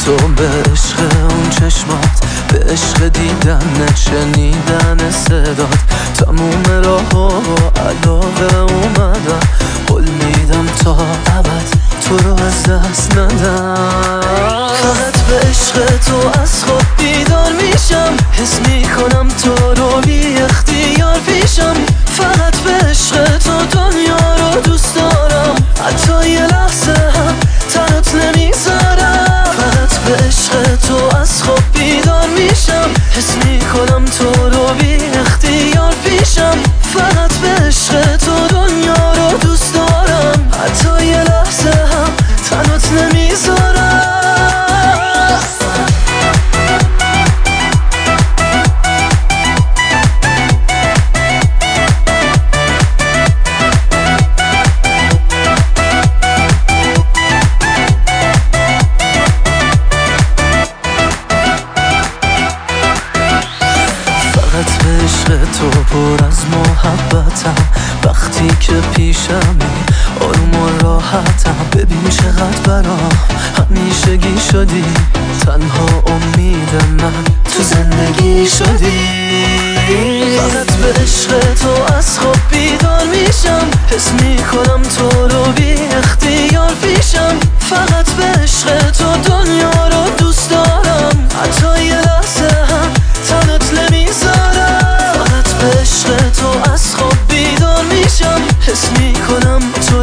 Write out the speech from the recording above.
تو، به عشق اون چشمات، به عشق دیدن شنیدن صدات. تموم راه و علاقه اومدم، قول میدم تا ابد تو رو از دست ندم. فقط به عشق تو از خواب بیدار میشم، حس میکنم تو رو بی اختیار پیشم. فقط به عشق تو دنیا رو دوست دارم، حتی یه لحظه هم تنت نمیذارم. فقط به عشق تو از خواب بیدار میشم، حس میکنم تو رو بی اختیار پیشم. فقط به عشق تو دنیا رو دوست دارم، حتی یه لحظه هم تنت نمیذارم. عشق تو پر از محبتم، وقتی که پیشمی آروم و راحتم. ببین چقدر برام همیشگی شدی، تنها امید من تو زندگی شدی. فقط به عشق تو از خواب بیدار میشم، حس میکنم تو رو بی اختیار پیشم. فقط به عشق تو دنیا رو دوست دارم، حتی یه لحظه هم تنت نمیذارم. به عشق تو از خواب بیدار میشم، حس میکنم تو